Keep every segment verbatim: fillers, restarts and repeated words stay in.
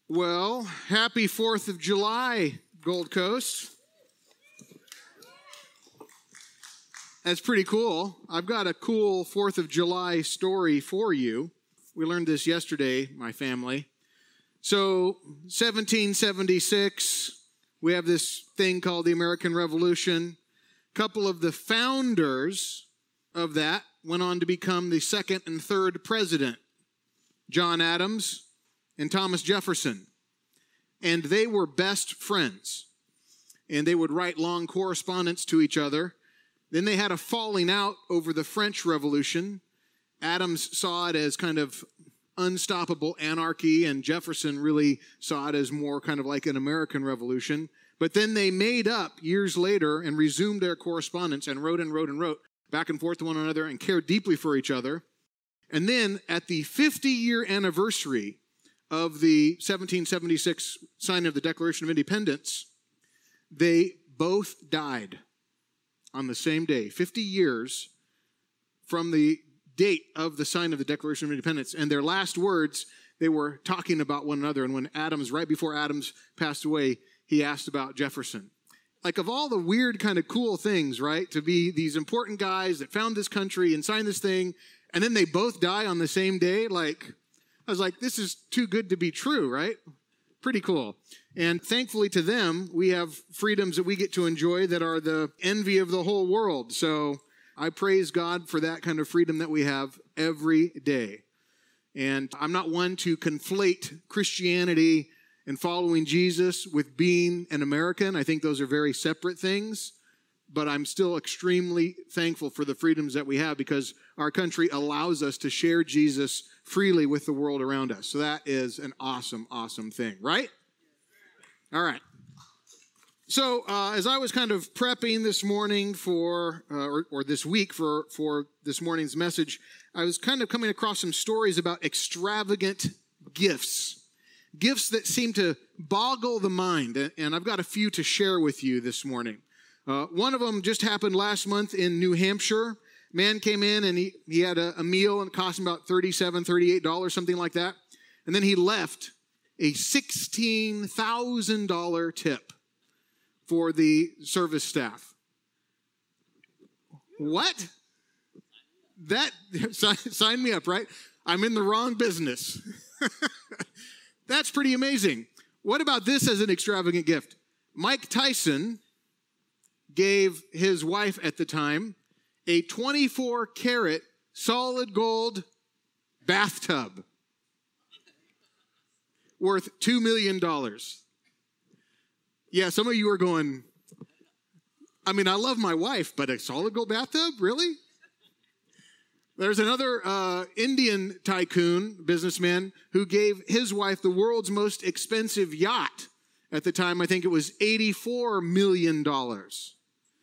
Well, happy fourth of July, Gold Coast. That's pretty cool. I've got a cool fourth of July story for you. We learned this yesterday, my family. So, seventeen seventy-six, we have this thing called the American Revolution. A couple of the founders of that went on to become the second and third president, John Adams and Thomas Jefferson. And they were best friends. And they would write long correspondence to each other. Then they had a falling out over the French Revolution. Adams saw it as kind of unstoppable anarchy, and Jefferson really saw it as more kind of like an American Revolution. But then they made up years later and resumed their correspondence and wrote and wrote and wrote back and forth to one another and cared deeply for each other. And then at the fifty-year anniversary of the seventeen seventy-six signing of the Declaration of Independence, they both died on the same day, fifty years from the date of the sign of the Declaration of Independence. And their last words, they were talking about one another. And when Adams, right before Adams passed away, he asked about Jefferson. Like, of all the weird kind of cool things, right, to be these important guys that found this country and signed this thing, and then they both die on the same day, like, I was like, this is too good to be true, right? Pretty cool. And thankfully to them, we have freedoms that we get to enjoy that are the envy of the whole world. So I praise God for that kind of freedom that we have every day. And I'm not one to conflate Christianity and following Jesus with being an American. I think those are very separate things. But I'm still extremely thankful for the freedoms that we have because our country allows us to share Jesus freely with the world around us. So that is an awesome, awesome thing, right? All right. So uh, as I was kind of prepping this morning for, uh, or, or this week for, for this morning's message, I was kind of coming across some stories about extravagant gifts, gifts that seem to boggle the mind. And I've got a few to share with you this morning. Uh, one of them just happened last month in New Hampshire. Man came in and he, he had a, a meal and it cost him about thirty-seven dollars, thirty-eight dollars, something like that. And then he left a sixteen thousand dollars tip for the service staff. What? That, sign, sign me up, right? I'm in the wrong business. That's pretty amazing. What about this as an extravagant gift? Mike Tyson gave his wife at the time a twenty-four karat solid gold bathtub worth two million dollars. Yeah, some of you are going, I mean, I love my wife, but a solid gold bathtub? Really? There's another uh, Indian tycoon, businessman, who gave his wife the world's most expensive yacht. At the time, I think it was eighty-four million dollars.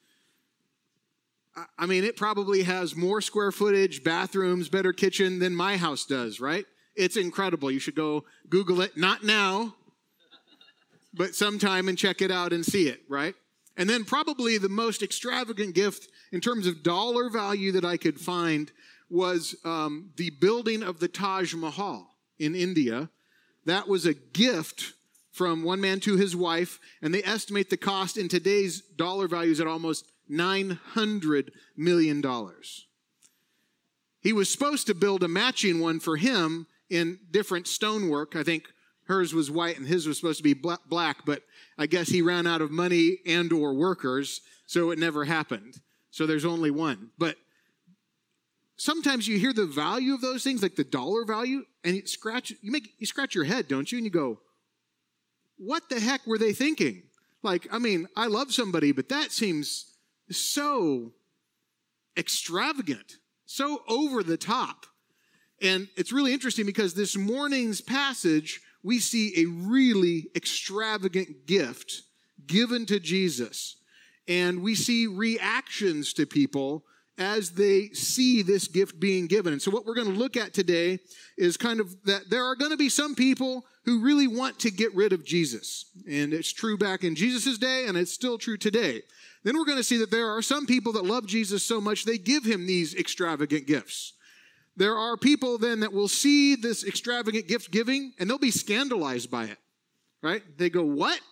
I mean, it probably has more square footage, bathrooms, better kitchen than my house does, right? It's incredible. You should go Google it. Not now, but sometime and check it out and see it, right? And then probably the most extravagant gift in terms of dollar value that I could find was um, the building of the Taj Mahal in India. That was a gift from one man to his wife, and they estimate the cost in today's dollar values at almost nine hundred million dollars. He was supposed to build a matching one for him in different stonework. I think hers was white and his was supposed to be black, but I guess he ran out of money and or workers, so it never happened. So there's only one. But sometimes you hear the value of those things, like the dollar value, and you scratch, you make, you scratch your head, don't you? And you go, what the heck were they thinking? Like, I mean, I love somebody, but that seems so extravagant, so over the top. And it's really interesting because this morning's passage, we see a really extravagant gift given to Jesus. And we see reactions to people as they see this gift being given. And so what we're going to look at today is kind of that there are going to be some people who really want to get rid of Jesus. And it's true back in Jesus' day, and it's still true today. Then we're going to see that there are some people that love Jesus so much they give him these extravagant gifts. There are people then that will see this extravagant gift giving and they'll be scandalized by it. right? They go, what?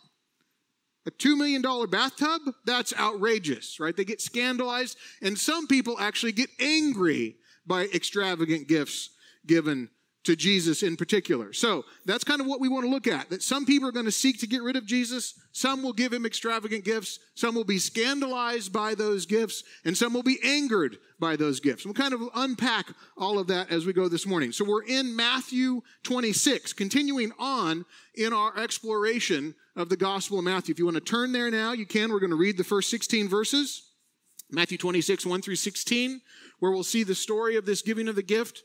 A two million dollars bathtub? That's outrageous, right? They get scandalized, and some people actually get angry by extravagant gifts given to Jesus in particular. So that's kind of what we want to look at, that some people are going to seek to get rid of Jesus. Some will give him extravagant gifts. Some will be scandalized by those gifts, and some will be angered by those gifts. We'll kind of unpack all of that as we go this morning. So we're in Matthew twenty-six, continuing on in our exploration of the Gospel of Matthew. If you want to turn there now, you can. We're going to read the first sixteen verses, Matthew twenty-six, one through sixteen, where we'll see the story of this giving of the gift.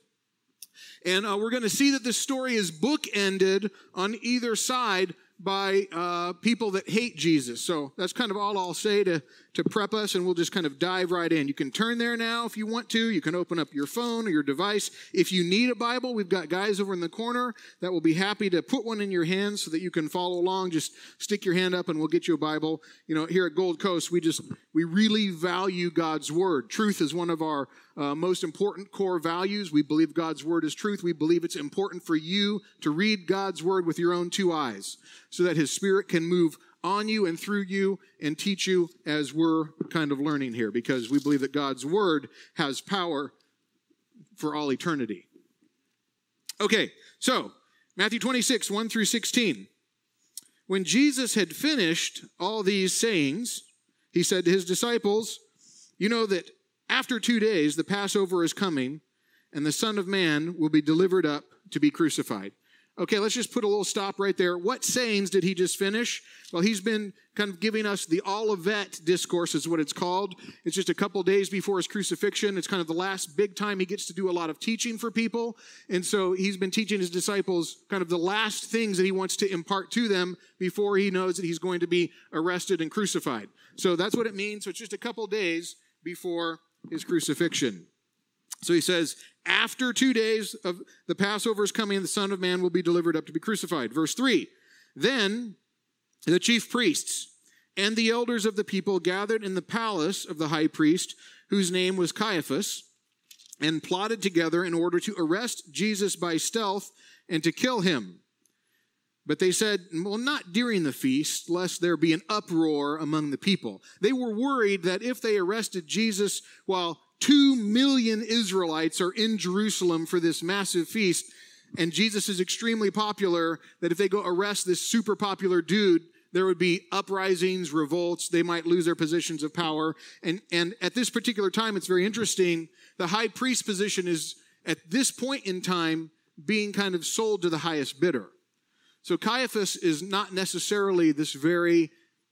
And uh, we're going to see that this story is bookended on either side by uh, people that hate Jesus. So that's kind of all I'll say to, to prep us, and we'll just kind of dive right in. You can turn there now if you want to. You can open up your phone or your device. If you need a Bible, we've got guys over in the corner that will be happy to put one in your hands so that you can follow along. Just stick your hand up and we'll get you a Bible. You know, here at Gold Coast, we just, we really value God's Word. Truth is one of our Uh, most important core values. We believe God's Word is truth. We believe it's important for you to read God's Word with your own two eyes so that His Spirit can move on you and through you and teach you as we're kind of learning here, because we believe that God's Word has power for all eternity. Okay, so Matthew twenty-six, one through sixteen. When Jesus had finished all these sayings, he said to his disciples, "You know that after two days, the Passover is coming, and the Son of Man will be delivered up to be crucified." Okay, let's just put a little stop right there. What sayings did he just finish? Well, he's been kind of giving us the Olivet Discourse is what it's called. It's just a couple days before his crucifixion. It's kind of the last big time he gets to do a lot of teaching for people. And so he's been teaching his disciples kind of the last things that he wants to impart to them before he knows that he's going to be arrested and crucified. So that's what it means. So it's just a couple days before his crucifixion. So he says, after two days of the Passover is coming, the Son of Man will be delivered up to be crucified. Verse three, then the chief priests and the elders of the people gathered in the palace of the high priest, whose name was Caiaphas, and plotted together in order to arrest Jesus by stealth and to kill him. But they said, well, not during the feast, lest there be an uproar among the people. They were worried that if they arrested Jesus while two million Israelites are in Jerusalem for this massive feast, and Jesus is extremely popular, that if they go arrest this super popular dude, there would be uprisings, revolts, they might lose their positions of power. And, and at this particular time, it's very interesting, the high priest position is, at this point in time, being kind of sold to the highest bidder. So Caiaphas is not necessarily this very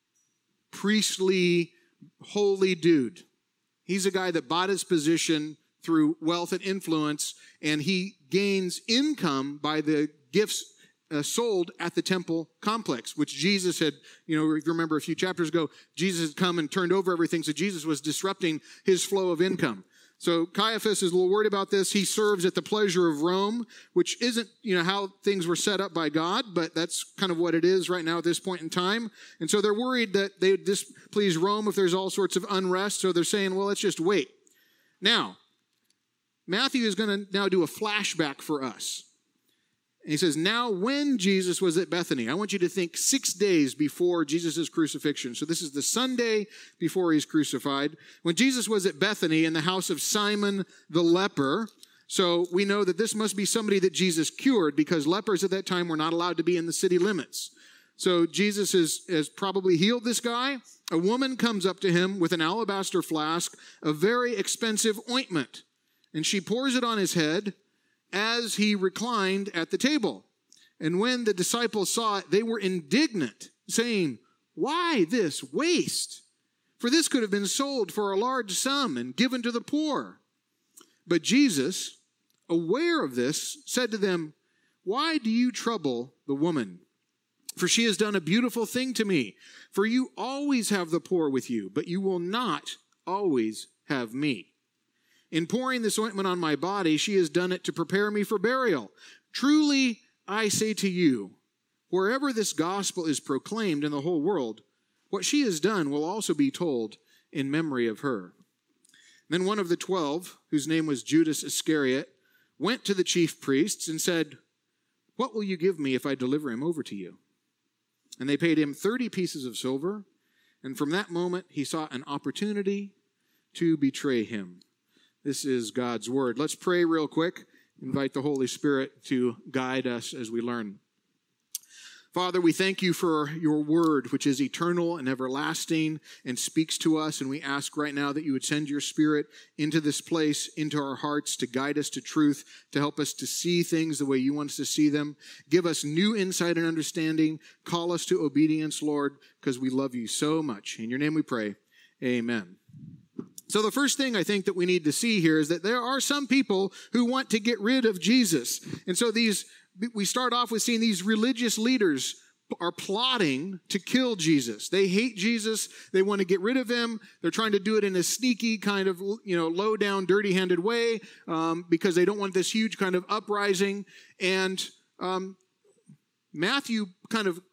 priestly, holy dude. He's a guy that bought his position through wealth and influence, and he gains income by the gifts uh, sold at the temple complex, which Jesus had, you know, if you remember a few chapters ago, Jesus had come and turned over everything, so Jesus was disrupting his flow of income. So Caiaphas is a little worried about this. He serves at the pleasure of Rome, which isn't, you know, how things were set up by God, but that's kind of what it is right now at this point in time. And so they're worried that they would displease Rome if there's all sorts of unrest. So they're saying, well, let's just wait. Now, Matthew is going to now do a flashback for us. And he says, now when Jesus was at Bethany, I want you to think six days before Jesus' crucifixion. So this is the Sunday before he's crucified. When Jesus was at Bethany in the house of Simon the leper, so we know that this must be somebody that Jesus cured, because lepers at that time were not allowed to be in the city limits. So Jesus has, has probably healed this guy. A woman comes up to him with an alabaster flask, a very expensive ointment, and she pours it on his head as he reclined at the table. And when the disciples saw it, they were indignant, saying, why this waste? For this could have been sold for a large sum and given to the poor. But Jesus, aware of this, said to them, why do you trouble the woman? For she has done a beautiful thing to me. For you always have the poor with you, but you will not always have me. In pouring this ointment on my body, she has done it to prepare me for burial. Truly, I say to you, wherever this gospel is proclaimed in the whole world, what she has done will also be told in memory of her. Then one of the twelve, whose name was Judas Iscariot, went to the chief priests and said, what will you give me if I deliver him over to you? And they paid him thirty pieces of silver. And from that moment, he saw an opportunity to betray him. This is God's word. Let's pray real quick. Invite the Holy Spirit to guide us as we learn. Father, we thank you for your word, which is eternal and everlasting and speaks to us. And we ask right now that you would send your Spirit into this place, into our hearts, to guide us to truth, to help us to see things the way you want us to see them. Give us new insight and understanding. Call us to obedience, Lord, because we love you so much. In your name we pray. Amen. So the first thing I think that we need to see here is that there are some people who want to get rid of Jesus. And so these we start off with seeing these religious leaders are plotting to kill Jesus. They hate Jesus. They want to get rid of him. They're trying to do it in a sneaky kind of, you know, low down, dirty-handed way um, because they don't want this huge kind of uprising. And um, Matthew kind of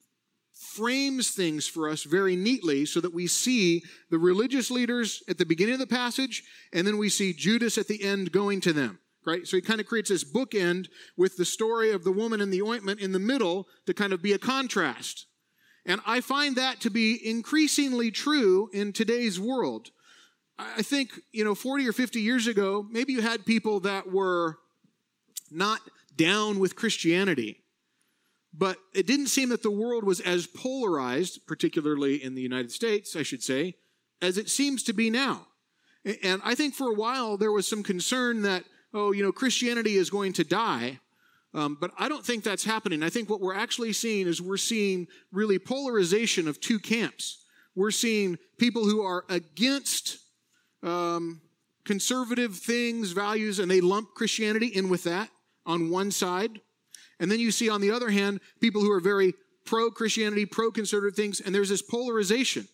frames things for us very neatly so that we see the religious leaders at the beginning of the passage, and then we see Judas at the end going to them. Right? So he kind of creates this bookend with the story of the woman and the ointment in the middle to kind of be a contrast. And I find that to be increasingly true in today's world. I think, you know, forty or fifty years ago, maybe you had people that were not down with Christianity, but it didn't seem that the world was as polarized, particularly in the United States, I should say, as it seems to be now. And I think for a while there was some concern that, oh, you know, Christianity is going to die. Um, but I don't think that's happening. I think what we're actually seeing is we're seeing really polarization of two camps. We're seeing people who are against um, conservative things, values, and they lump Christianity in with that on one side. And then you see, on the other hand, people who are very pro-Christianity, pro-conservative things, and there's this polarization.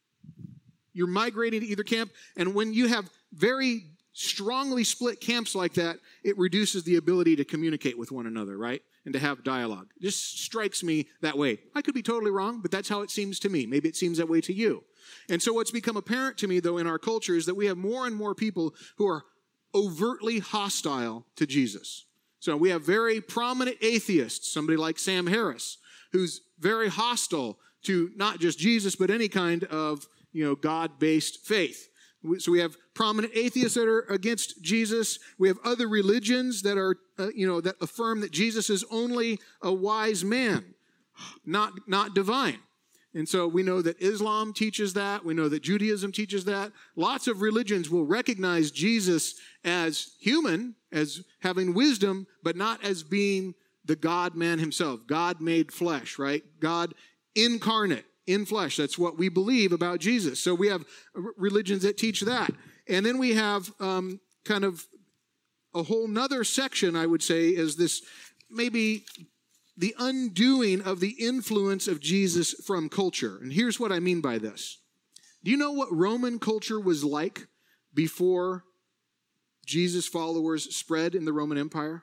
You're migrating to either camp, and when you have very strongly split camps like that, it reduces the ability to communicate with one another, right? And to have dialogue. It just strikes me that way. I could be totally wrong, but that's how it seems to me. Maybe it seems that way to you. And so what's become apparent to me, though, in our culture is that we have more and more people who are overtly hostile to Jesus. So we have very prominent atheists, somebody like Sam Harris, who's very hostile to not just Jesus, but any kind of, you know, God-based faith. So we have prominent atheists that are against Jesus. We have other religions that are, uh, you know, that affirm that Jesus is only a wise man, not, not divine. And so we know that Islam teaches that. We know that Judaism teaches that. Lots of religions will recognize Jesus as human, as having wisdom, but not as being the God-man himself, God made flesh, right? God incarnate. In flesh. That's what we believe about Jesus. So we have religions that teach that. And then we have um, kind of a whole nother section, I would say, is this maybe the undoing of the influence of Jesus from culture. And here's what I mean by this. Do you know what Roman culture was like before Jesus' followers spread in the Roman Empire?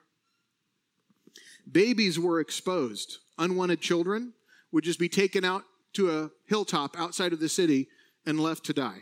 Babies were exposed. Unwanted children would just be taken out to a hilltop outside of the city and left to die.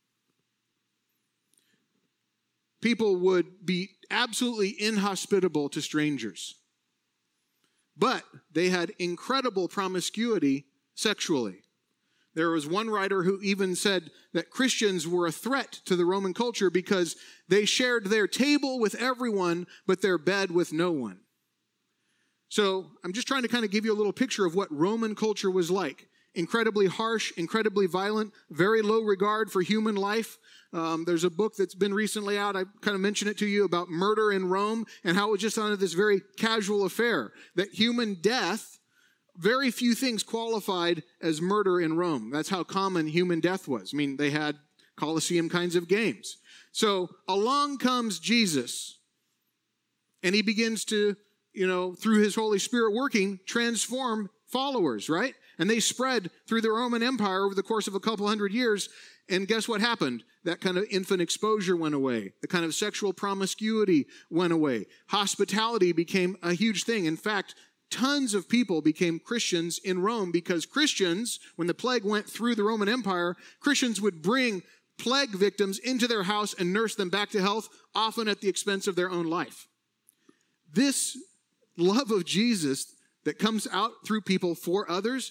People would be absolutely inhospitable to strangers. But they had incredible promiscuity sexually. There was one writer who even said that Christians were a threat to the Roman culture because they shared their table with everyone, but their bed with no one. So I'm just trying to kind of give you a little picture of what Roman culture was like. Incredibly harsh, incredibly violent, very low regard for human life. Um, there's a book that's been recently out, I kind of mentioned it to you, about murder in Rome and how it was just on this very casual affair. That human death, very few things qualified as murder in Rome. That's how common human death was. I mean, they had Colosseum kinds of games. So along comes Jesus, and he begins to, you know, through his Holy Spirit working, transform followers, right? And they spread through the Roman Empire over the course of a couple hundred years. And guess what happened? That kind of infant exposure went away. The kind of sexual promiscuity went away. Hospitality became a huge thing. In fact, tons of people became Christians in Rome because Christians, when the plague went through the Roman Empire, Christians would bring plague victims into their house and nurse them back to health, often at the expense of their own life. This love of Jesus that comes out through people for others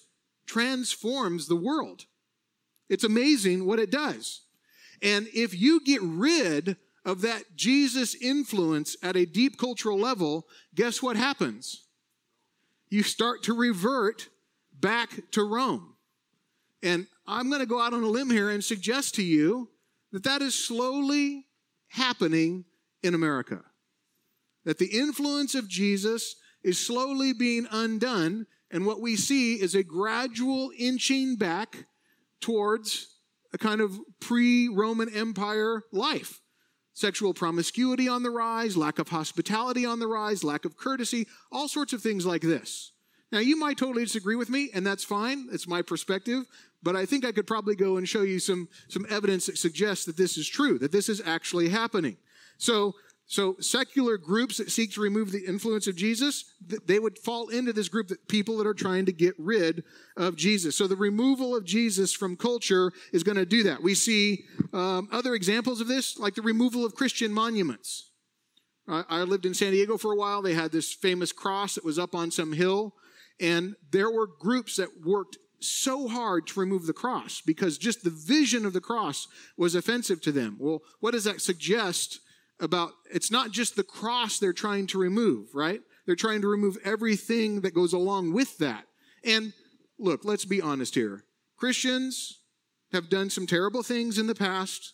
transforms the world. It's amazing what it does. And if you get rid of that Jesus influence at a deep cultural level, guess what happens? You start to revert back to Rome. And I'm going to go out on a limb here and suggest to you that that is slowly happening in America. That the influence of Jesus is slowly being undone, and what we see is a gradual inching back towards a kind of pre-Roman Empire life. Sexual promiscuity on the rise, lack of hospitality on the rise, lack of courtesy, all sorts of things like this. Now, you might totally disagree with me, and that's fine. It's my perspective. But I think I could probably go and show you some, some evidence that suggests that this is true, that this is actually happening. So, so secular groups that seek to remove the influence of Jesus, they would fall into this group of people that are trying to get rid of Jesus. So the removal of Jesus from culture is going to do that. We see um, other examples of this, like the removal of Christian monuments. I, I lived in San Diego for a while. They had this famous cross that was up on some hill, and there were groups that worked so hard to remove the cross because just the vision of the cross was offensive to them. Well, what does that suggest about, it's not just the cross they're trying to remove, right? They're trying to remove everything that goes along with that. And look, let's be honest here. Christians have done some terrible things in the past,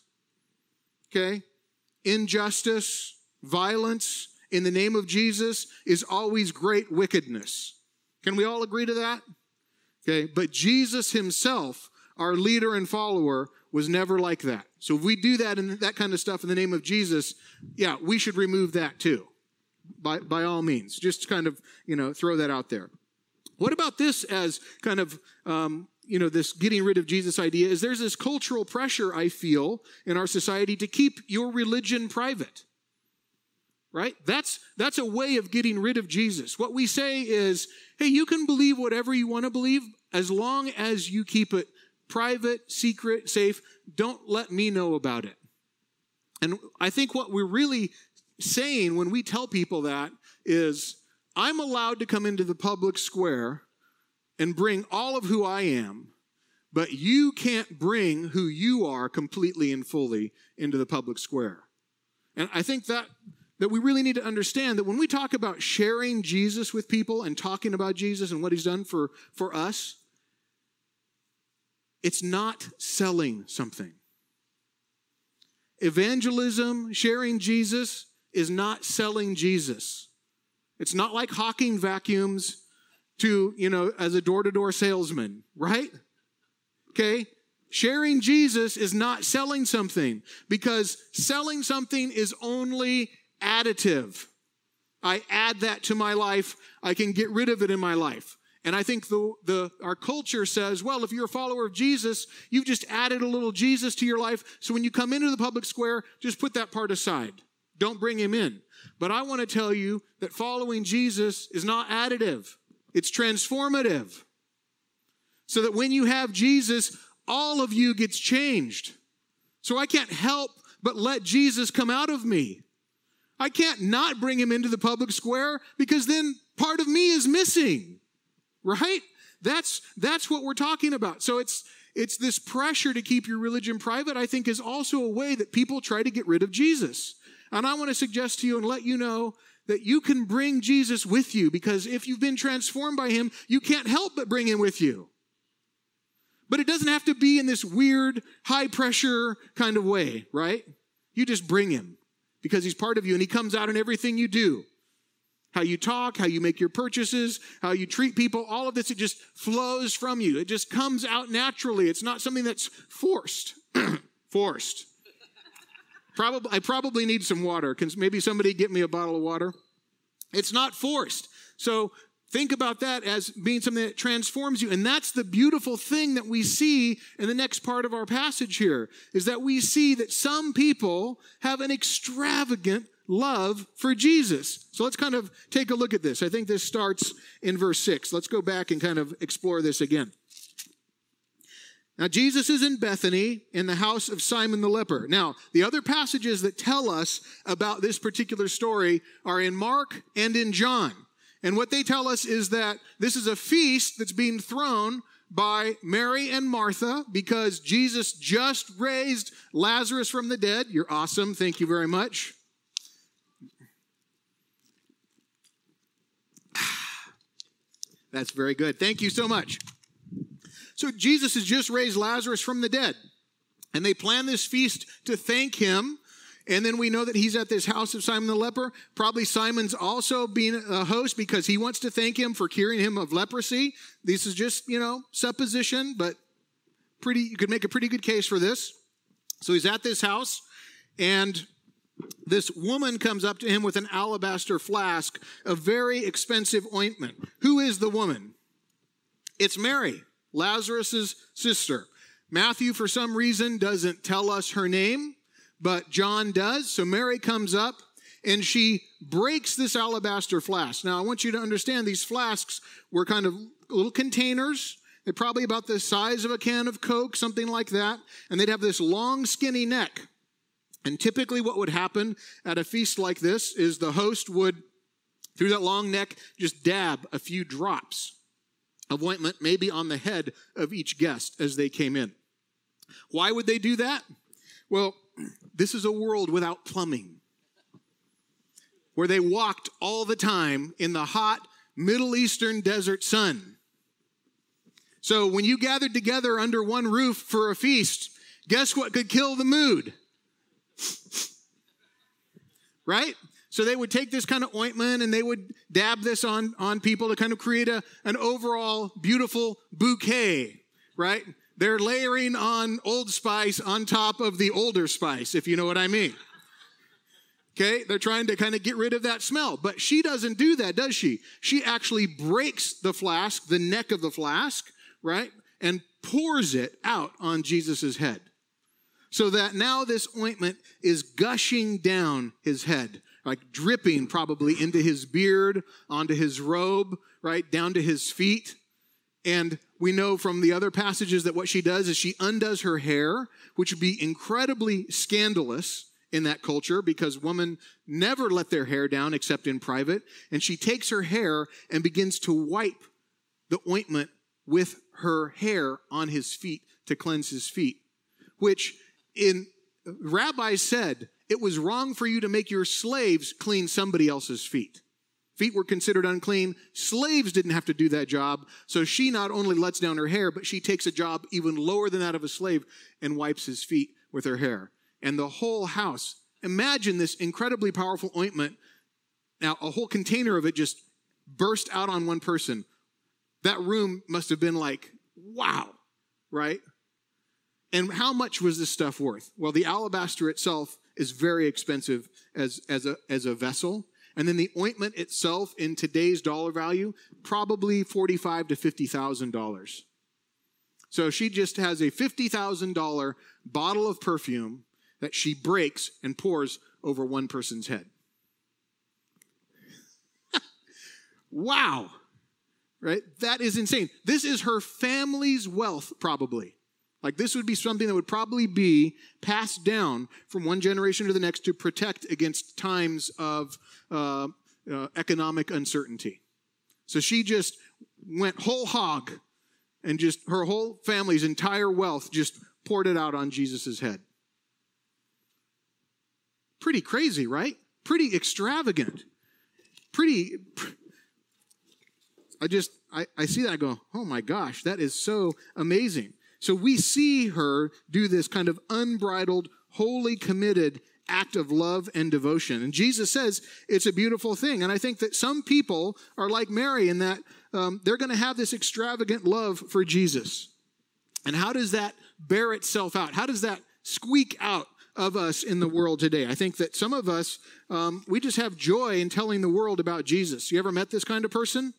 okay? Injustice, violence in the name of Jesus is always great wickedness. Can we all agree to that? Okay, but Jesus himself, our leader and follower, was never like that. So if we do that and that kind of stuff in the name of Jesus, yeah, we should remove that too, by, by all means. Just kind of, you know, throw that out there. What about this as kind of, um, you know, this getting rid of Jesus idea is there's this cultural pressure, I feel, in our society to keep your religion private. Right? That's, that's a way of getting rid of Jesus. What we say is, hey, you can believe whatever you want to believe as long as you keep it private, secret, safe. Don't let me know about it. And I think what we're really saying when we tell people that is, I'm allowed to come into the public square and bring all of who I am, but you can't bring who you are completely and fully into the public square. And I think that that we really need to understand that when we talk about sharing Jesus with people and talking about Jesus and what he's done for, for us, it's not selling something. Evangelism, sharing Jesus, is not selling Jesus. It's not like hawking vacuums to, you know, as a door-to-door salesman, right? Okay? Sharing Jesus is not selling something, because selling something is only additive. I add that to my life. I can get rid of it in my life. And I think the, the our culture says, well, if you're a follower of Jesus, you've just added a little Jesus to your life. So when you come into the public square, just put that part aside. Don't bring him in. But I want to tell you that following Jesus is not additive. It's transformative. So that when you have Jesus, all of you gets changed. So I can't help but let Jesus come out of me. I can't not bring him into the public square, because then part of me is missing, right? That's, that's what we're talking about. So it's, it's this pressure to keep your religion private, I think, is also a way that people try to get rid of Jesus. And I want to suggest to you and let you know that you can bring Jesus with you, because if you've been transformed by him, you can't help but bring him with you. But it doesn't have to be in this weird, high-pressure kind of way, right? You just bring him, because he's part of you, and he comes out in everything you do. How you talk, how you make your purchases, how you treat people, all of this, it just flows from you. It just comes out naturally. It's not something that's forced. Forced. Probably, I probably need some water. Can maybe somebody get me a bottle of water? It's not forced. So think about that as being something that transforms you. And that's the beautiful thing that we see in the next part of our passage here, is that we see that some people have an extravagant love for Jesus. So let's kind of take a look at this. I think this starts in verse six. Let's go back and kind of explore this again. Now, Jesus is in Bethany in the house of Simon the leper. Now, the other passages that tell us about this particular story are in Mark and in John. And what they tell us is that this is a feast that's being thrown by Mary and Martha because Jesus just raised Lazarus from the dead. You're awesome. Thank you very much. That's very good. Thank you so much. So Jesus has just raised Lazarus from the dead. And they plan this feast to thank him. And then we know that he's at this house of Simon the leper. Probably Simon's also being a host because he wants to thank him for curing him of leprosy. This is just, you know, supposition, but pretty, you could make a pretty good case for this. So he's at this house, and this woman comes up to him with an alabaster flask of very expensive ointment. Who is the woman? It's Mary, Lazarus' sister. Matthew, for some reason, doesn't tell us her name, but John does. So Mary comes up, and she breaks this alabaster flask. Now, I want you to understand these flasks were kind of little containers. They're probably about the size of a can of Coke, something like that. And they'd have this long, skinny neck. And typically what would happen at a feast like this is the host would, through that long neck, just dab a few drops of ointment, maybe on the head of each guest as they came in. Why would they do that? Well, this is a world without plumbing, where they walked all the time in the hot Middle Eastern desert sun. So when you gathered together under one roof for a feast, guess what could kill the mood? Right? So they would take this kind of ointment and they would dab this on, on people to kind of create a, an overall beautiful bouquet, right? They're layering on Old Spice on top of the older spice, if you know what I mean. Okay? They're trying to kind of get rid of that smell. But she doesn't do that, does she? She actually breaks the flask, the neck of the flask, right? And pours it out on Jesus' head. So that now this ointment is gushing down his head, like dripping probably into his beard, onto his robe, right, down to his feet. And we know from the other passages that what she does is she undoes her hair, which would be incredibly scandalous in that culture because women never let their hair down except in private. And she takes her hair and begins to wipe the ointment with her hair on his feet to cleanse his feet, which in rabbis said it was wrong for you to make your slaves clean somebody else's feet. Feet were considered unclean. Slaves didn't have to do that job. So she not only lets down her hair, but she takes a job even lower than that of a slave and wipes his feet with her hair. And the whole house, imagine this incredibly powerful ointment. Now, a whole container of it just burst out on one person. That room must have been like, wow, right? And how much was this stuff worth? Well, the alabaster itself is very expensive as, as, a, as a vessel. And then the ointment itself in today's dollar value, probably forty-five thousand to fifty thousand dollars. So she just has a fifty thousand dollars bottle of perfume that she breaks and pours over one person's head. Wow. Right? That is insane. This is her family's wealth, probably. Like this would be something that would probably be passed down from one generation to the next to protect against times of uh, uh, economic uncertainty. So she just went whole hog and just her whole family's entire wealth just poured it out on Jesus' head. Pretty crazy, right? Pretty extravagant. Pretty, I just, I, I see that, I go, oh my gosh, that is so amazing. So we see her do this kind of unbridled, wholly committed act of love and devotion. And Jesus says it's a beautiful thing. And I think that some people are like Mary in that um, they're going to have this extravagant love for Jesus. And how does that bear itself out? How does that squeak out of us in the world today? I think that some of us, um, we just have joy in telling the world about Jesus. You ever met this kind of person?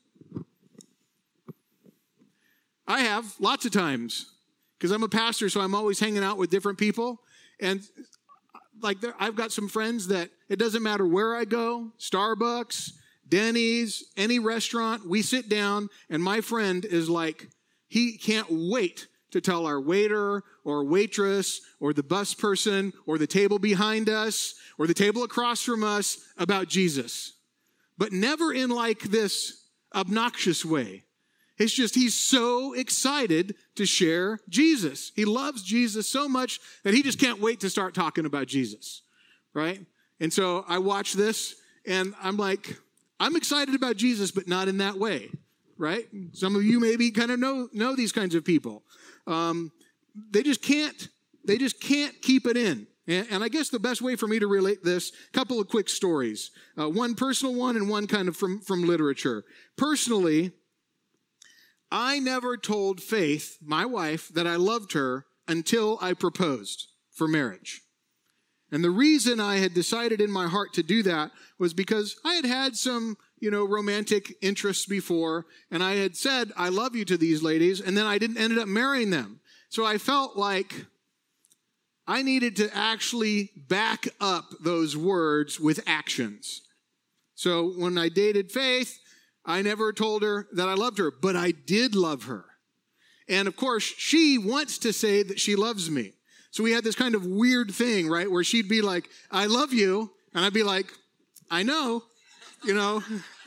I have, lots of times. Because I'm a pastor, so I'm always hanging out with different people. And like there, I've got some friends that it doesn't matter where I go, Starbucks, Denny's, any restaurant, we sit down and my friend is like, he can't wait to tell our waiter or waitress or the bus person or the table behind us or the table across from us about Jesus. But never in like this obnoxious way. It's just he's so excited to share Jesus. He loves Jesus so much that he just can't wait to start talking about Jesus, right? And so I watch this, and I'm like, I'm excited about Jesus, but not in that way, right? Some of you maybe kind of know, know these kinds of people. Um, they just can't, they just can't keep it in. And, and I guess the best way for me to relate this, a couple of quick stories. Uh, one personal one and one kind of from, from literature. Personally, I never told Faith, my wife, that I loved her until I proposed for marriage. And the reason I had decided in my heart to do that was because I had had some, you know, romantic interests before, and I had said, I love you to these ladies, and then I didn't ended up marrying them. So I felt like I needed to actually back up those words with actions. So when I dated Faith, I never told her that I loved her, but I did love her. And of course, she wants to say that she loves me. So we had this kind of weird thing, right, where she'd be like, I love you. And I'd be like, I know, you know.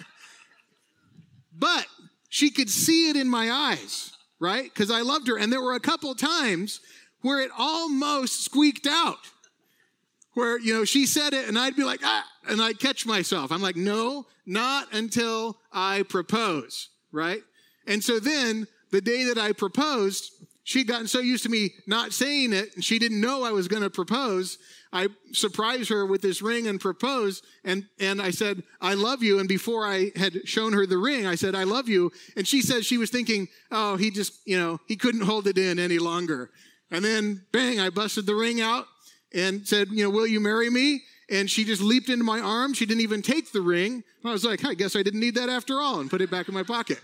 But she could see it in my eyes, right, because I loved her. And there were a couple times where it almost squeaked out, where, you know, she said it and I'd be like, ah, and I'd catch myself. I'm like, no, not until I propose, right? And so then the day that I proposed, she'd gotten so used to me not saying it, and she didn't know I was going to propose. I surprised her with this ring and proposed, and, and I said, I love you. And before I had shown her the ring, I said, I love you. And she said she was thinking, oh, he just, you know, he couldn't hold it in any longer. And then, bang, I busted the ring out and said, you know, will you marry me? And she just leaped into my arms. She didn't even take the ring. I was like, I guess I didn't need that after all, and put it back in my pocket.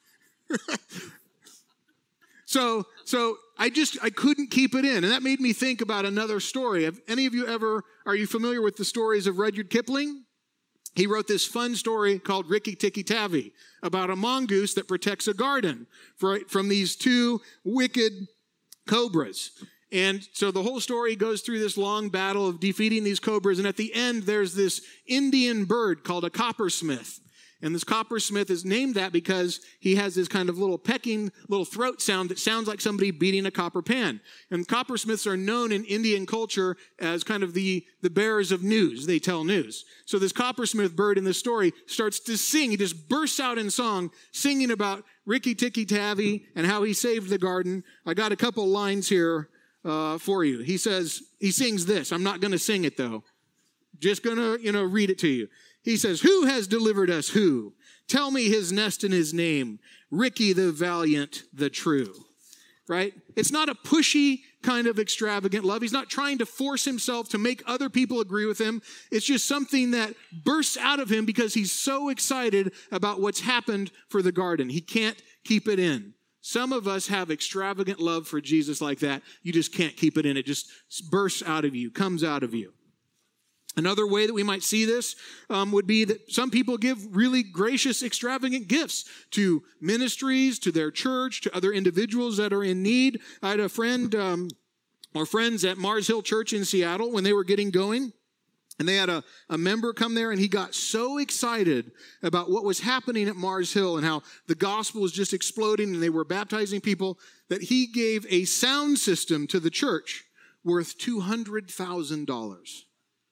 So, so I just, I couldn't keep it in. And that made me think about another story. Have any of you ever, are you familiar with the stories of Rudyard Kipling? He wrote this fun story called Rikki Tikki Tavi about a mongoose that protects a garden for, from these two wicked cobras. And so the whole story goes through this long battle of defeating these cobras. And at the end, there's this Indian bird called a coppersmith. And this coppersmith is named that because he has this kind of little pecking, little throat sound that sounds like somebody beating a copper pan. And coppersmiths are known in Indian culture as kind of the, the bearers of news. They tell news. So this coppersmith bird in this story starts to sing. He just bursts out in song, singing about Rikki Tikki Tavi and how he saved the garden. I got a couple lines here uh, for you. He says, he sings this. I'm not going to sing it, though. Just going to, you know, read it to you. He says, who has delivered us who? Tell me his nest and his name. Rikki the valiant, the true. Right? It's not a pushy kind of extravagant love. He's not trying to force himself to make other people agree with him. It's just something that bursts out of him because he's so excited about what's happened for the garden. He can't keep it in. Some of us have extravagant love for Jesus like that. You just can't keep it in. It just bursts out of you, comes out of you. Another way that we might see this um, would be that some people give really gracious, extravagant gifts to ministries, to their church, to other individuals that are in need. I had a friend um, or friends at Mars Hill Church in Seattle when they were getting going. And they had a, a member come there, and he got so excited about what was happening at Mars Hill and how the gospel was just exploding and they were baptizing people that he gave a sound system to the church worth two hundred thousand dollars.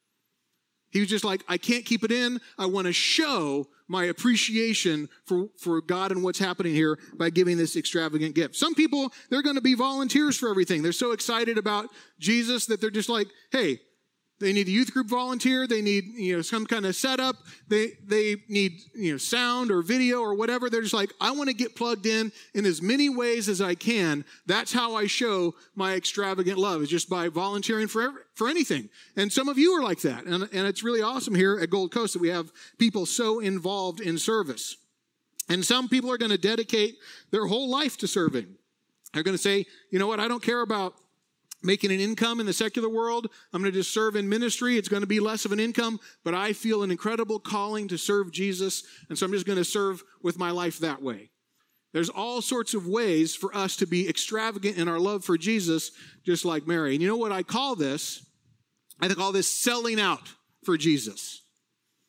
He was just like, I can't keep it in. I want to show my appreciation for, for God and what's happening here by giving this extravagant gift. Some people, they're going to be volunteers for everything. They're so excited about Jesus that they're just like, hey, they need a youth group volunteer. They need, you know, some kind of setup. They they need, you know, sound or video or whatever. They're just like, I want to get plugged in in as many ways as I can. That's how I show my extravagant love, is just by volunteering for for anything. And some of you are like that. And, and it's really awesome here at Gold Coast that we have people so involved in service. And some people are going to dedicate their whole life to serving. They're going to say, you know what, I don't care about making an income in the secular world. I'm going to just serve in ministry. It's going to be less of an income, but I feel an incredible calling to serve Jesus, and so I'm just going to serve with my life that way. There's all sorts of ways for us to be extravagant in our love for Jesus, just like Mary. And you know what I call this? I call this selling out for Jesus.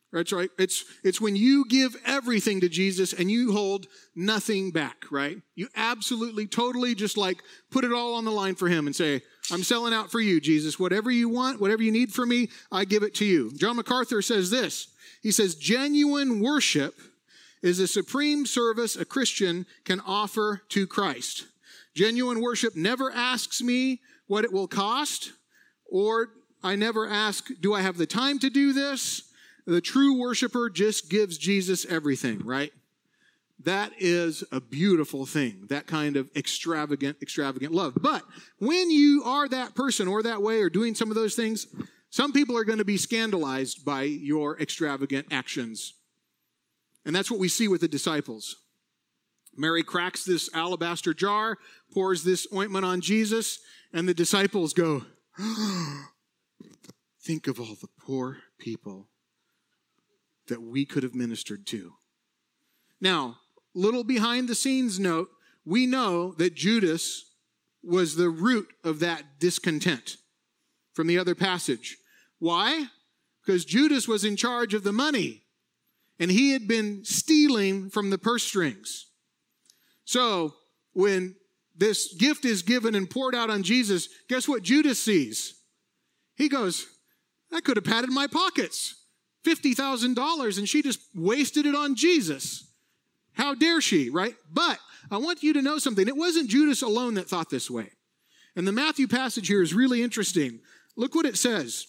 That's right. It's, it's when you give everything to Jesus and you hold nothing back, right? You absolutely, totally just like put it all on the line for him and say, I'm selling out for you, Jesus. Whatever you want, whatever you need from me, I give it to you. John MacArthur says this. He says, genuine worship is the supreme service a Christian can offer to Christ. Genuine worship never asks me what it will cost, or I never ask, do I have the time to do this? The true worshiper just gives Jesus everything, right? That is a beautiful thing, that kind of extravagant, extravagant love. But when you are that person or that way or doing some of those things, some people are going to be scandalized by your extravagant actions. And that's what we see with the disciples. Mary cracks this alabaster jar, pours this ointment on Jesus, and the disciples go, oh, think of all the poor people that we could have ministered to. Now, little behind the scenes note, we know that Judas was the root of that discontent from the other passage. Why? Because Judas was in charge of the money, and he had been stealing from the purse strings. So when this gift is given and poured out on Jesus, guess what Judas sees? He goes, I could have padded my pockets. fifty thousand dollars, and she just wasted it on Jesus. How dare she, right? But I want you to know something. It wasn't Judas alone that thought this way. And the Matthew passage here is really interesting. Look what it says.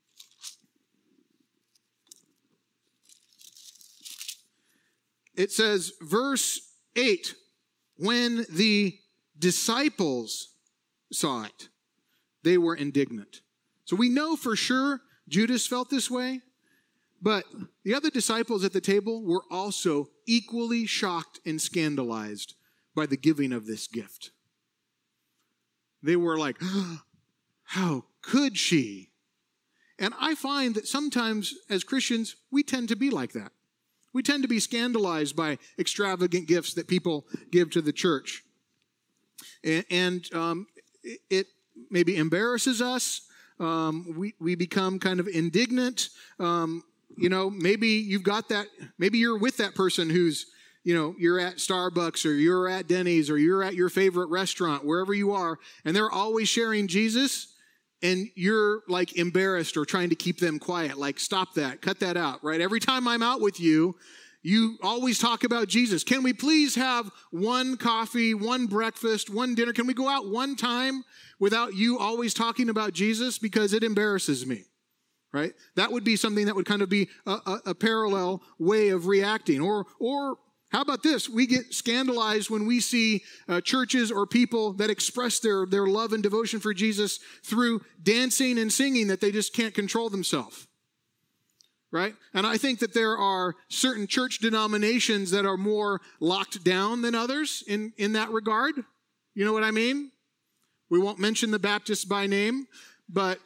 It says, verse eight, when the disciples saw it, they were indignant. So we know for sure Judas felt this way. But the other disciples at the table were also equally shocked and scandalized by the giving of this gift. They were like, oh, how could she? And I find that sometimes as Christians, we tend to be like that. We tend to be scandalized by extravagant gifts that people give to the church. And, and um, it maybe embarrasses us. Um, we, we become kind of indignant. Um, You know, maybe you've got that, maybe you're with that person who's, you know, you're at Starbucks or you're at Denny's or you're at your favorite restaurant, wherever you are, and they're always sharing Jesus, and you're like embarrassed or trying to keep them quiet. Like, stop that, cut that out, right? Every time I'm out with you, you always talk about Jesus. Can we please have one coffee, one breakfast, one dinner? Can we go out one time without you always talking about Jesus? Because it embarrasses me. Right? That would be something that would kind of be a, a, a parallel way of reacting. Or, or how about this? We get scandalized when we see uh, churches or people that express their, their love and devotion for Jesus through dancing and singing that they just can't control themselves. Right? And I think that there are certain church denominations that are more locked down than others in, in that regard. You know what I mean? We won't mention the Baptists by name, but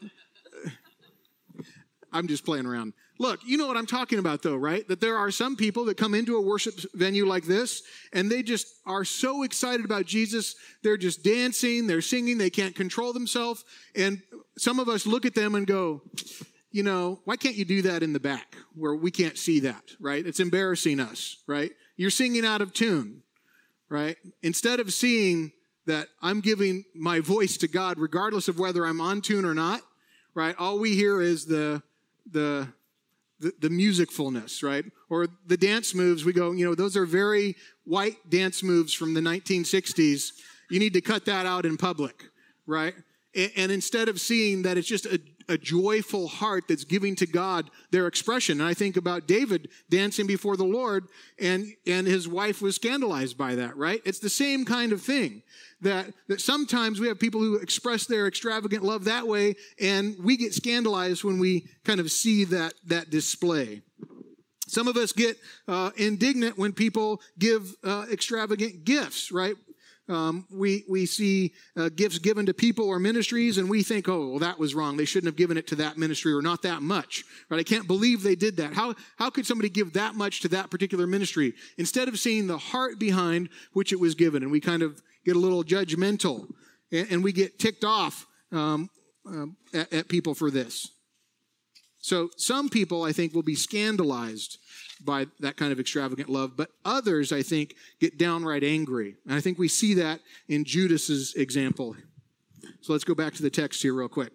I'm just playing around. Look, you know what I'm talking about though, right? That there are some people that come into a worship venue like this and they just are so excited about Jesus. They're just dancing, they're singing, they can't control themselves. And some of us look at them and go, you know, why can't you do that in the back where we can't see that, right? It's embarrassing us, right? You're singing out of tune, right? Instead of seeing that I'm giving my voice to God regardless of whether I'm on tune or not, right? All we hear is the The, the the musicfulness, right? Or the dance moves, we go, you know, those are very white dance moves from the nineteen sixties. You need to cut that out in public, right? And, and instead of seeing that it's just a, a joyful heart that's giving to God their expression. And I think about David dancing before the Lord, and, and his wife was scandalized by that, right? It's the same kind of thing. That, that sometimes we have people who express their extravagant love that way, and we get scandalized when we kind of see that, that display. Some of us get uh, indignant when people give uh, extravagant gifts, right? Um, we, we see uh, gifts given to people or ministries, and we think, oh, well, that was wrong. They shouldn't have given it to that ministry or not that much, right? I can't believe they did that. How, how could somebody give that much to that particular ministry? Instead of seeing the heart behind which it was given, and we kind of get a little judgmental, and, and we get ticked off um, um, at, at people for this. So some people, I think, will be scandalized by that kind of extravagant love, but others, I think, get downright angry. And I think we see that in Judas's example. So let's go back to the text here real quick.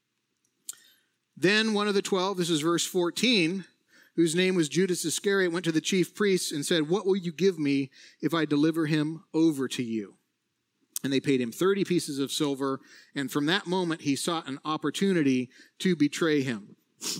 Then one of the twelve, this is verse fourteen, whose name was Judas Iscariot, went to the chief priests and said, "What will you give me if I deliver him over to you?" And they paid him thirty pieces of silver, and from that moment he sought an opportunity to betray him.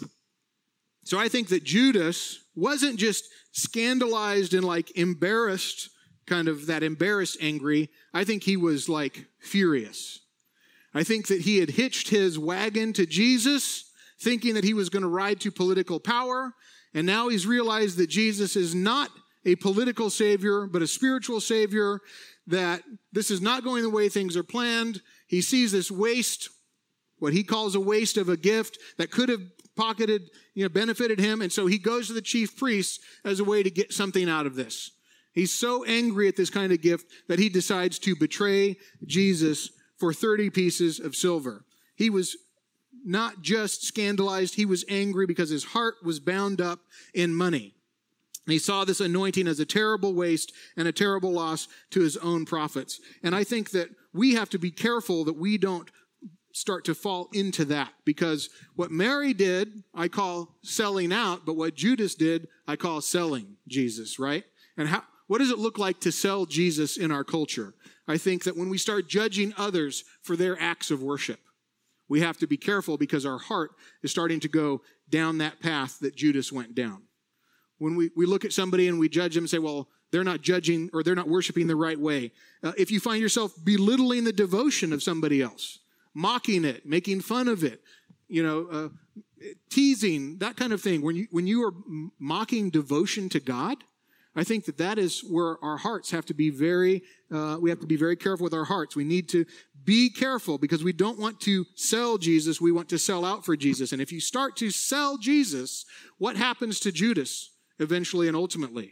So I think that Judas wasn't just scandalized and like embarrassed, kind of that embarrassed angry. I think he was like furious. I think that he had hitched his wagon to Jesus, thinking that he was going to ride to political power. And now he's realized that Jesus is not a political savior, but a spiritual savior, that this is not going the way things are planned. He sees this waste, what he calls a waste of a gift that could have pocketed, you know, benefited him. And so he goes to the chief priests as a way to get something out of this. He's so angry at this kind of gift that he decides to betray Jesus for thirty pieces of silver. He was not just scandalized, he was angry because his heart was bound up in money. And he saw this anointing as a terrible waste and a terrible loss to his own profits. And I think that we have to be careful that we don't start to fall into that, because what Mary did, I call selling out, but what Judas did, I call selling Jesus, right? And how, what does it look like to sell Jesus in our culture? I think that when we start judging others for their acts of worship, we have to be careful, because our heart is starting to go down that path that Judas went down. When we, we look at somebody and we judge them and say, well, they're not judging or they're not worshiping the right way. Uh, if you find yourself belittling the devotion of somebody else, mocking it, making fun of it, you know, uh, teasing, that kind of thing, when you, when you are mocking devotion to God, I think that that is where our hearts have to be very, uh, we have to be very careful with our hearts. We need to be careful, because we don't want to sell Jesus. We want to sell out for Jesus. And if you start to sell Jesus, what happens to Judas eventually and ultimately?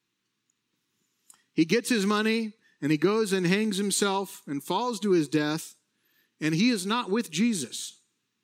He gets his money and he goes and hangs himself and falls to his death, and he is not with Jesus.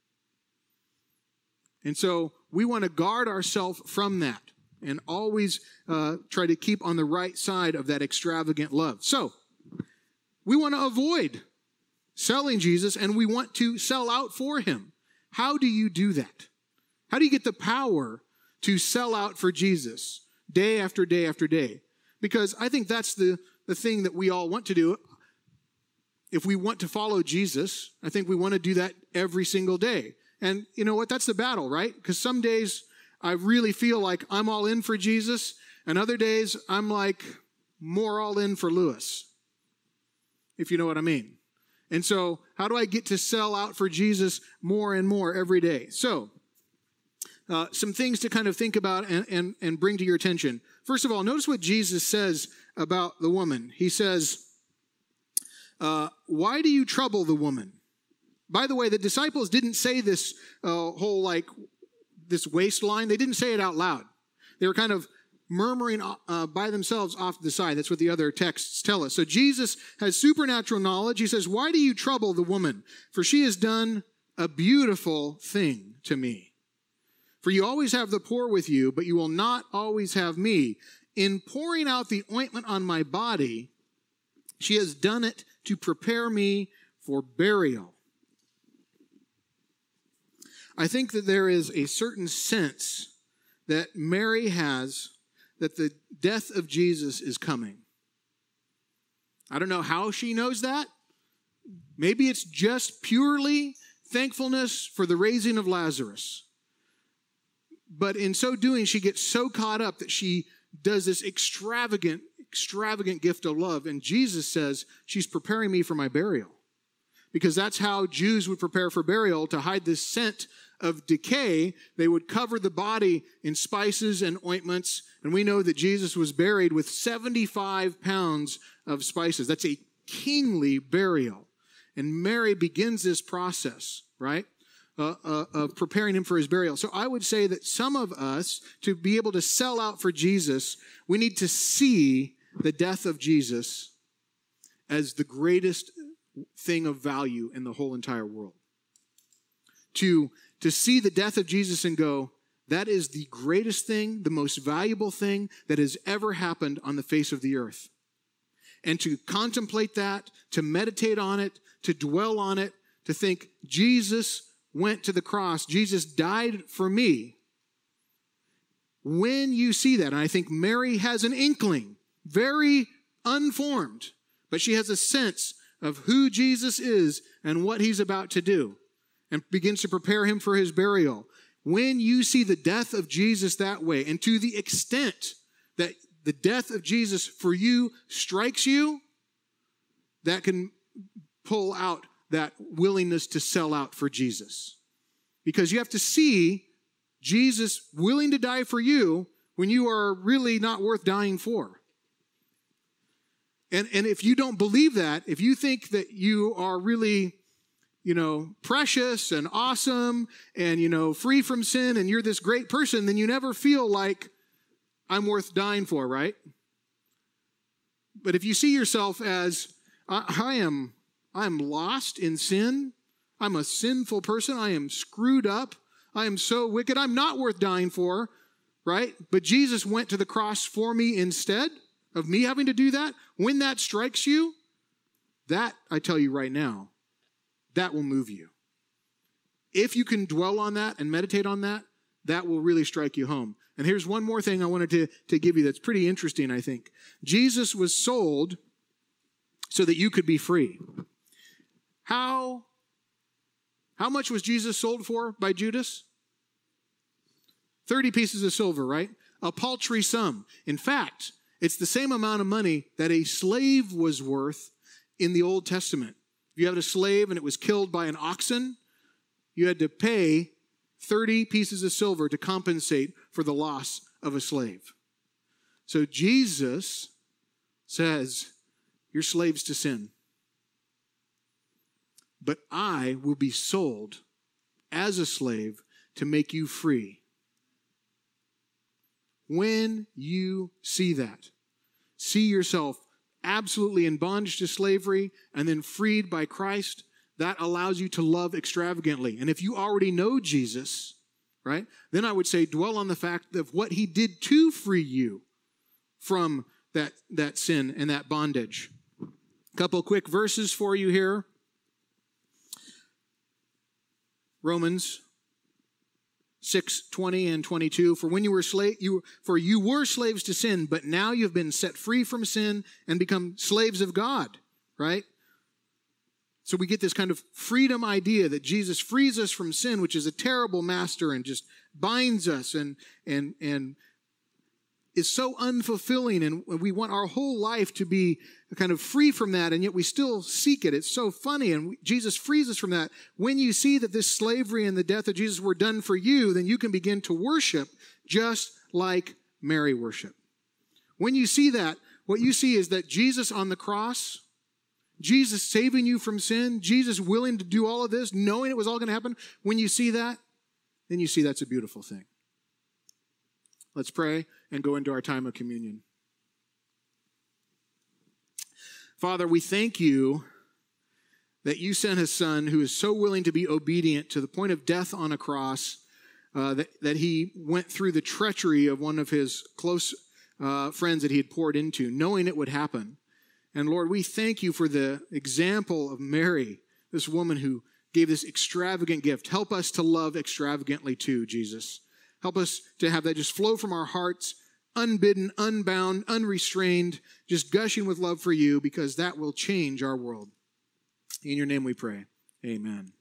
And so we want to guard ourselves from that and always uh, try to keep on the right side of that extravagant love. So we want to avoid selling Jesus, and we want to sell out for him. How do you do that? How do you get the power to sell out for Jesus day after day after day? Because I think that's the, the thing that we all want to do. If we want to follow Jesus, I think we want to do that every single day. And you know what? That's the battle, right? Because some days I really feel like I'm all in for Jesus, and other days I'm like more all in for Lewis, if you know what I mean. And so how do I get to sell out for Jesus more and more every day? So uh, some things to kind of think about and, and, and bring to your attention. First of all, notice what Jesus says about the woman. He says, uh, why do you trouble the woman? By the way, the disciples didn't say this uh, whole like this waistline. They didn't say it out loud. They were kind of murmuring uh, by themselves off to the side. That's what the other texts tell us. So Jesus has supernatural knowledge. He says, why do you trouble the woman? For she has done a beautiful thing to me. For you always have the poor with you, but you will not always have me. In pouring out the ointment on my body, she has done it to prepare me for burial. I think that there is a certain sense that Mary has that the death of Jesus is coming. I don't know how she knows that. Maybe it's just purely thankfulness for the raising of Lazarus. But in so doing, she gets so caught up that she does this extravagant, extravagant gift of love. And Jesus says, she's preparing me for my burial. Because that's how Jews would prepare for burial, to hide this scent of decay. They would cover the body in spices and ointments. And we know that Jesus was buried with seventy-five pounds of spices. That's a kingly burial. And Mary begins this process, right, uh, uh, of preparing him for his burial. So I would say that some of us, to be able to sell out for Jesus, we need to see the death of Jesus as the greatest thing of value in the whole entire world. to, to see the death of Jesus and go, that is the greatest thing, the most valuable thing that has ever happened on the face of the earth. And to contemplate that, to meditate on it, to dwell on it, to think, Jesus went to the cross, Jesus died for me. When you see that, and I think Mary has an inkling, very unformed, but she has a sense of who Jesus is and what he's about to do, and begins to prepare him for his burial. When you see the death of Jesus that way, and to the extent that the death of Jesus for you strikes you, that can pull out that willingness to sell out for Jesus. Because you have to see Jesus willing to die for you when you are really not worth dying for. And, and if you don't believe that, if you think that you are really, you know, precious and awesome and, you know, free from sin and you're this great person, then you never feel like I'm worth dying for, right? But if you see yourself as, I, I am, I am lost in sin, I'm a sinful person, I am screwed up, I am so wicked, I'm not worth dying for, right? But Jesus went to the cross for me instead of me having to do that. When that strikes you, that, I tell you right now, that will move you. If you can dwell on that and meditate on that, that will really strike you home. And here's one more thing I wanted to, to give you that's pretty interesting, I think. Jesus was sold so that you could be free. How, how much was Jesus sold for by Judas? thirty pieces of silver, right? A paltry sum. In fact, it's the same amount of money that a slave was worth in the Old Testament. If you had a slave and it was killed by an oxen, you had to pay thirty pieces of silver to compensate for the loss of a slave. So Jesus says, you're slaves to sin. But I will be sold as a slave to make you free. When you see that, see yourself absolutely in bondage to slavery and then freed by Christ, that allows you to love extravagantly. And if you already know Jesus, right, then I would say dwell on the fact of what he did to free you from that, that sin and that bondage. A couple quick verses for you here. Romans six, twenty and twenty-two. For when you were slave, you for you were slaves to sin, but now you've been set free from sin and become slaves of God, right? So we get this kind of freedom idea that Jesus frees us from sin, which is a terrible master and just binds us and and and is so unfulfilling, and we want our whole life to be kind of free from that, and yet we still seek it. It's so funny, and we, Jesus frees us from that. When you see that this slavery and the death of Jesus were done for you, then you can begin to worship just like Mary worshiped. When you see that, what you see is that Jesus on the cross, Jesus saving you from sin, Jesus willing to do all of this, knowing it was all going to happen. When you see that, then you see that's a beautiful thing. Let's pray and go into our time of communion. Father, we thank you that you sent his son who is so willing to be obedient to the point of death on a cross, uh, that, that he went through the treachery of one of his close uh, friends that he had poured into, knowing it would happen. And Lord, we thank you for the example of Mary, this woman who gave this extravagant gift. Help us to love extravagantly too, Jesus. Help us to have that just flow from our hearts, unbidden, unbound, unrestrained, just gushing with love for you, because that will change our world. In your name we pray. Amen.